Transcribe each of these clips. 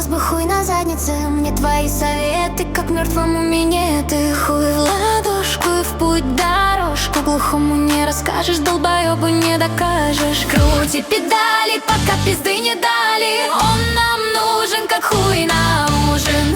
рос бы хуй на заднице. Мне твои советы, как мертвому минеты. Хуй в ладошку и в путь дорожку. Глухому не расскажешь, долбоебу не докажешь. Крути педали, пока пизды не дали. Он нам нужен, как хуй на ужин.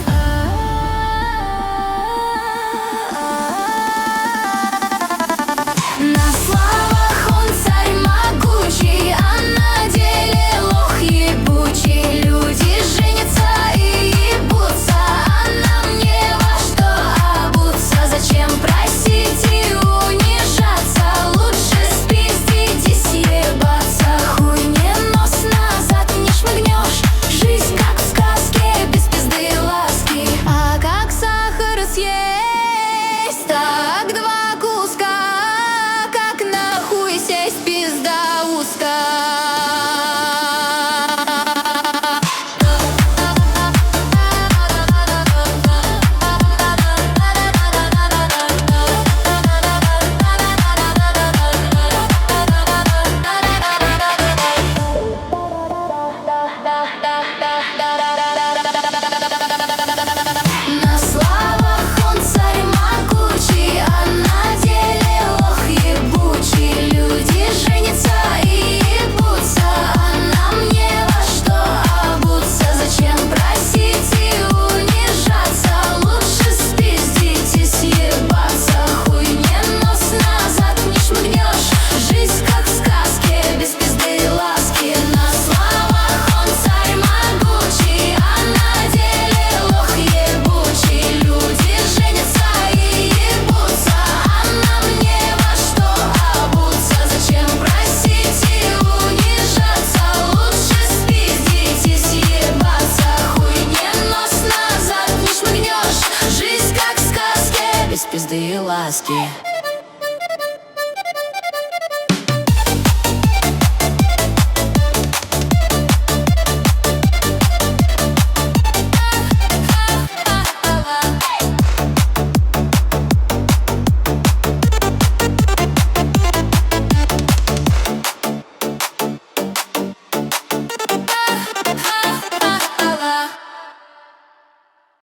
На словах он царь могучий, а на деле лох ебучий. Люди женятся и ебутся, а нам не во что обуться. Зачем просить и унижаться? Лучше спиздить и съебаться. Хуй не нос назад не шмыгнешь. Жизнь как в сказке, без пизды и ласки. А как сахар съесть, так два куска. Как нахуй сесть, пизда узкая. На словах он царь могучий, а на деле лох ебучий. Люди женятся и ебутся, а нам не во что обуться. Зачем просить и унижаться? Лучше спиздить и съебаться. Хуй не нос назад не шмыгнешь. Жизнь как в сказке, без пизды и ласки. На словах он царь могучий, а на деле лох ебучий. Люди женятся и ебутся, а нам не во что обуться. Зачем просить и унижаться? Лучше спиздить и съебаться. Хуй не нос назад не шмыгнешь. Жизнь как в сказке, без пизды и ласки.